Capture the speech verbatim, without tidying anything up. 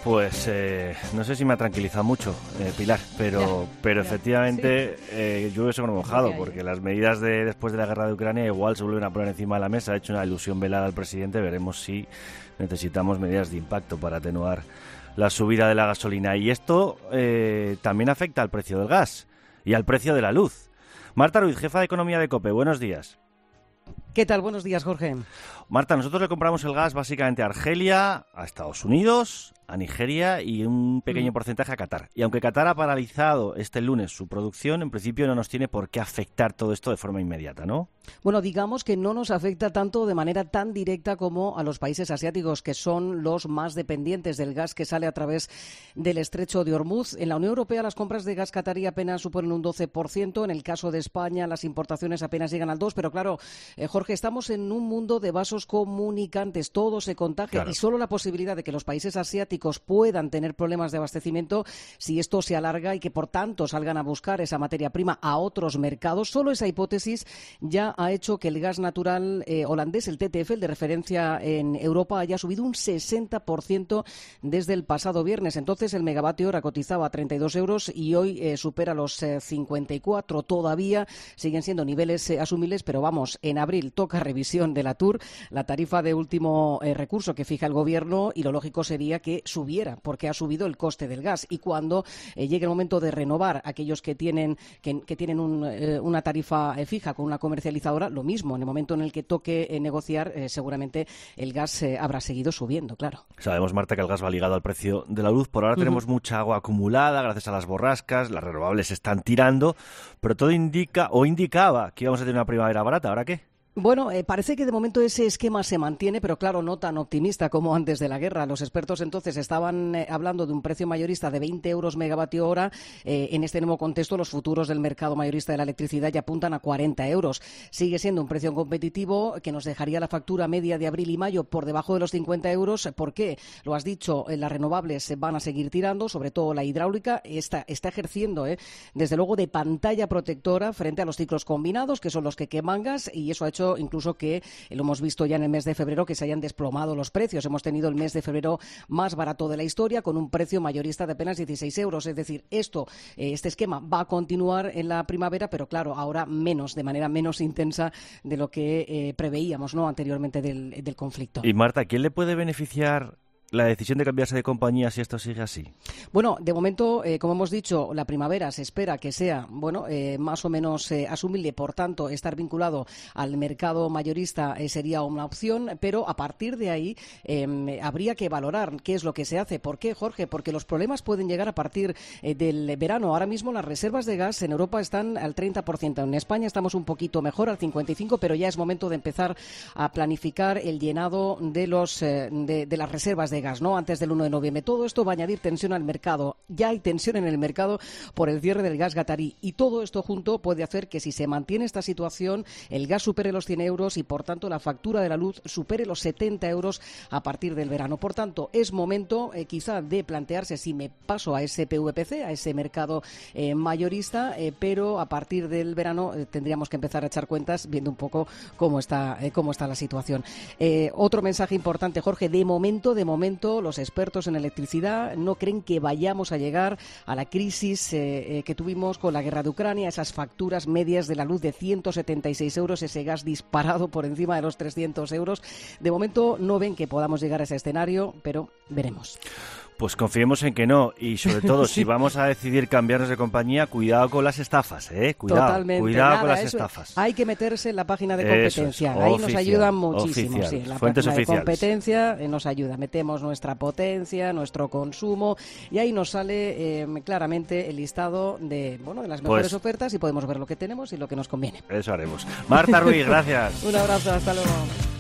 Pues eh, no sé si me ha tranquilizado mucho, eh, Pilar, pero, ya, pero ya, efectivamente sí. eh, llueve sobre mojado, porque las medidas de después de la guerra de Ucrania igual se vuelven a poner encima de la mesa. Ha hecho una ilusión velada al presidente, veremos si necesitamos medidas de impacto para atenuar la subida de la gasolina. Y esto eh, también afecta al precio del gas y al precio de la luz. Marta Ruiz, jefa de Economía de COPE, buenos días. ¿Qué tal? Buenos días, Jorge. Marta, nosotros le compramos el gas básicamente a Argelia, a Estados Unidos, a Nigeria y un pequeño mm. porcentaje a Qatar. Y aunque Qatar ha paralizado este lunes su producción, en principio no nos tiene por qué afectar todo esto de forma inmediata, ¿no? Bueno, digamos que no nos afecta tanto de manera tan directa como a los países asiáticos, que son los más dependientes del gas que sale a través del estrecho de Hormuz. En la Unión Europea las compras de gas qatarí apenas suponen un doce por ciento. En el caso de España las importaciones apenas llegan al dos por ciento. Pero claro, eh, Jorge, estamos en un mundo de vasos comunicantes. Todo se contagia claro. Y solo la posibilidad de que los países asiáticos puedan tener problemas de abastecimiento, si esto se alarga y que por tanto salgan a buscar esa materia prima a otros mercados, solo esa hipótesis ya ha hecho que el gas natural eh, holandés, el T T F, el de referencia en Europa, haya subido un sesenta por ciento desde el pasado viernes. Entonces el megavatio hora cotizaba a treinta y dos euros y hoy eh, supera los eh, cincuenta y cuatro. Todavía siguen siendo niveles eh, asumibles, pero vamos, en abril toca revisión de la T U R, la tarifa de último eh, recurso que fija el gobierno, y lo lógico sería que subiera, porque ha subido el coste del gas. Y cuando eh, llegue el momento de renovar aquellos que tienen que, que tienen un, eh, una tarifa eh, fija con una comercializadora, lo mismo, en el momento en el que toque eh, negociar, eh, seguramente el gas eh, habrá seguido subiendo, claro. Sabemos, Marta, que el gas va ligado al precio de la luz. Por ahora uh-huh. tenemos mucha agua acumulada gracias a las borrascas, las renovables están tirando, pero todo indica o indicaba que íbamos a tener una primavera barata. ¿Ahora qué? Bueno, eh, parece que de momento ese esquema se mantiene, pero claro, no tan optimista como antes de la guerra. Los expertos entonces estaban eh, hablando de un precio mayorista de veinte euros megavatio hora. Eh, en este nuevo contexto, los futuros del mercado mayorista de la electricidad ya apuntan a cuarenta euros. Sigue siendo un precio competitivo que nos dejaría la factura media de abril y mayo por debajo de los cincuenta euros. ¿Por qué? Lo has dicho, eh, las renovables van a seguir tirando, sobre todo la hidráulica. Está, está ejerciendo, eh, desde luego, de pantalla protectora frente a los ciclos combinados, que son los que queman gas, y eso ha hecho incluso que, lo hemos visto ya en el mes de febrero, que se hayan desplomado los precios. Hemos tenido el mes de febrero más barato de la historia, con un precio mayorista de apenas dieciséis euros. Es decir, esto, este esquema va a continuar en la primavera, pero claro, ahora menos, de manera menos intensa de lo que eh, preveíamos, ¿no?, anteriormente del, del conflicto. Y Marta, ¿quién le puede beneficiar la decisión de cambiarse de compañía si esto sigue así? Bueno, de momento, eh, como hemos dicho, la primavera se espera que sea, bueno, eh, más o menos eh, asumible. Por tanto, estar vinculado al mercado mayorista eh, sería una opción, pero a partir de ahí eh, habría que valorar qué es lo que se hace. ¿Por qué, Jorge? Porque los problemas pueden llegar a partir eh, del verano. Ahora mismo las reservas de gas en Europa están al treinta por ciento. En España estamos un poquito mejor, al cincuenta y cinco por ciento, pero ya es momento de empezar a planificar el llenado de, los, eh, de, de las reservas de de gas, ¿no?, antes del uno de noviembre. Todo esto va a añadir tensión al mercado. Ya hay tensión en el mercado por el cierre del gas qatarí, y todo esto junto puede hacer que, si se mantiene esta situación, el gas supere los cien euros y, por tanto, la factura de la luz supere los setenta euros a partir del verano. Por tanto, es momento eh, quizá de plantearse si me paso a ese P V P C, a ese mercado eh, mayorista, eh, pero a partir del verano eh, tendríamos que empezar a echar cuentas viendo un poco cómo está, eh, cómo está la situación. Eh, otro mensaje importante, Jorge: de momento, de momento los expertos en electricidad no creen que vayamos a llegar a la crisis eh, eh, que tuvimos con la guerra de Ucrania, esas facturas medias de la luz de ciento setenta y seis euros, ese gas disparado por encima de los trescientos euros. De momento no ven que podamos llegar a ese escenario, pero veremos. Pues confiemos en que no, y sobre todo sí. Si vamos a decidir cambiarnos de compañía, cuidado con las estafas, ¿eh? Cuidado, Totalmente. cuidado Nada, con las eso, estafas. Hay que meterse en la página de competencia, es, ahí oficial, nos ayudan muchísimo. Oficial. Sí, la Fuentes página oficiales. de competencia eh, nos ayuda, metemos nuestra potencia, nuestro consumo, y ahí nos sale eh, claramente el listado de, bueno, de las mejores pues, ofertas, y podemos ver lo que tenemos y lo que nos conviene. Eso haremos. Marta Ruiz, gracias. Un abrazo, hasta luego.